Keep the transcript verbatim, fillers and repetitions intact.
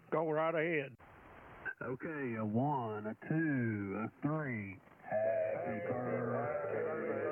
Go right ahead. Okay, a one, a two, a three. Happy birthday.